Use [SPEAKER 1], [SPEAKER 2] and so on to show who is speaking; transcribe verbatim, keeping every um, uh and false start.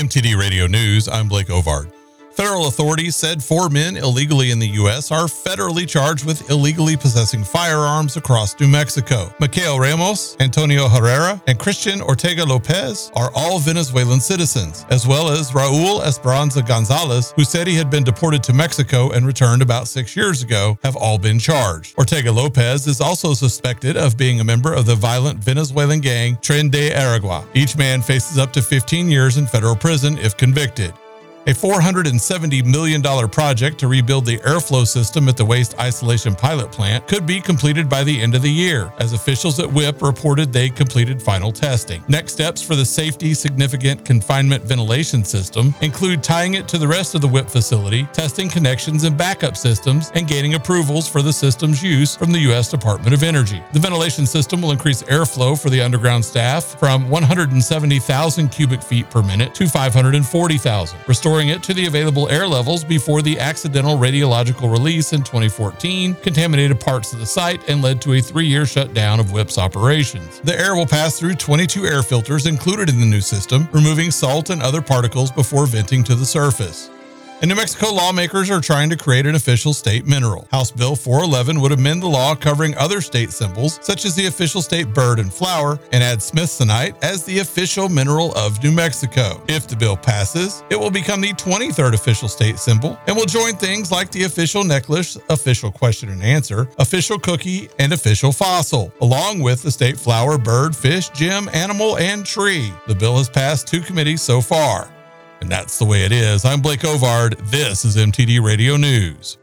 [SPEAKER 1] T D Radio News, I'm Blake Ovard. Federal authorities said four men illegally in the U S are federally charged with illegally possessing firearms across New Mexico. Mikhail Ramos, Antonio Herrera, and Christian Ortega Lopez are all Venezuelan citizens, as well as Raul Esperanza Gonzalez, who said he had been deported to Mexico and returned about six years ago, have all been charged. Ortega Lopez is also suspected of being a member of the violent Venezuelan gang Tren de Aragua. Each man faces up to fifteen years in federal prison if convicted. A four hundred seventy million dollars project to rebuild the airflow system at the Waste Isolation Pilot Plant could be completed by the end of the year, as officials at W I P reported they completed final testing. Next steps for the Safety Significant Confinement Ventilation System include tying it to the rest of the W I P facility, testing connections and backup systems, and gaining approvals for the system's use from the U S Department of Energy. The ventilation system will increase airflow for the underground staff from one hundred seventy thousand cubic feet per minute to five hundred forty thousand, restoring it to the available air levels before the accidental radiological release in twenty fourteen contaminated parts of the site and led to a three-year shutdown of W I P's operations. The air will pass through twenty-two air filters included in the new system, removing salt and other particles before venting to the surface. And New Mexico lawmakers are trying to create an official state mineral. House Bill four eleven would amend the law covering other state symbols, such as the official state bird and flower, and add smithsonite as the official mineral of New Mexico. If the bill passes, it will become the twenty-third official state symbol and will join things like the official necklace, official question and answer, official cookie, and official fossil, along with the state flower, bird, fish, gem, animal, and tree. The bill has passed two committees so far. And that's the way it is. I'm Blake Ovard. This is M T D Radio News.